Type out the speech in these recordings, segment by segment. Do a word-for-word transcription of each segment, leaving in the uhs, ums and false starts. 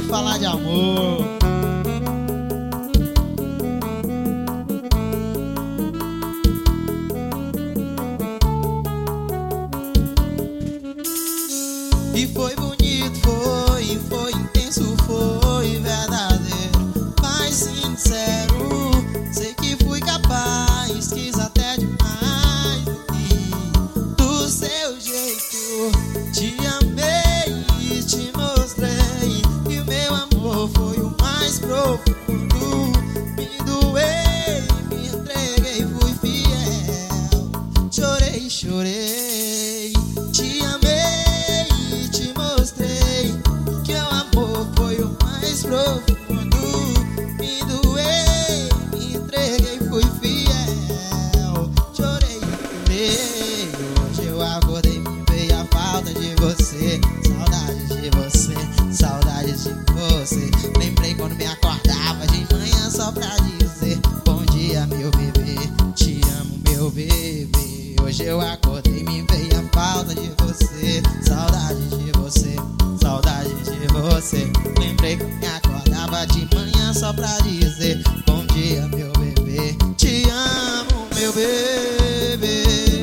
falar de amor. E foi bonito, foi, foi intenso, foi verdadeiro, mas sincero. Sei que fui capaz, quis até demais. E do seu jeito te amei e te mostrei que o meu amor foi o mais profundo. Me doei, me entreguei, fui fiel. Chorei, chorei, te amei e te mostrei que o amor foi o mais profundo. Me doei, me entreguei, fui fiel. Chorei, chorei. Hoje eu acordei, me veio a falta de você. Saudade de você, saudade de você. Lembrei quando me acordava de manhã só pra dizer bom dia, meu bebê, te amo, meu bebê. Hoje eu acordei, me veio a falta de você. Saudade de você, saudade de você. Lembrei quando me acordava de manhã só pra dizer bom dia, meu bebê, te amo, meu bebê.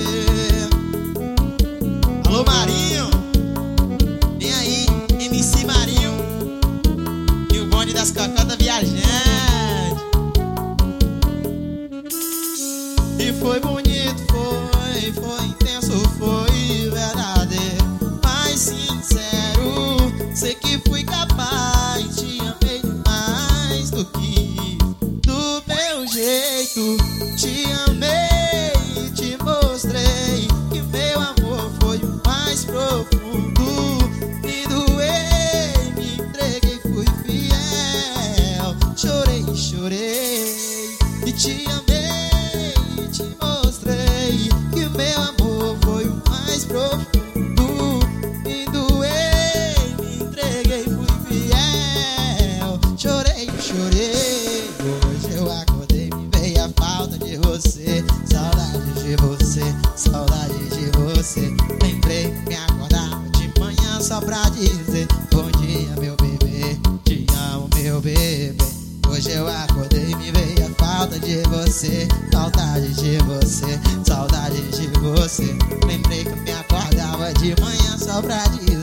Alô, Marinho, vem aí, M C Marinho e o bonde das cocotas viajantes. E foi bonito, foi, foi intenso, foi verdadeiro, mas sincero. Sei que fui capaz, te amei demais do que do meu jeito. Te amei e te mostrei que meu amor foi o mais profundo. Me doei, me entreguei, fui fiel. Chorei, chorei e te amei e te mostrei que meu amor foi o mais profundo. Me doei, me entreguei, fui fiel. Chorei, chorei. Hoje eu acordei, me veio a falta de você. Saudade de você, saudade de você. Lembrei que me acordava de manhã só pra dizer bom dia, meu bebê, te amo, meu bebê. Hoje eu acordei, me veio a falta de você. Saudade de você, saudade de você. Lembrei que me acordava de manhã só pra dizer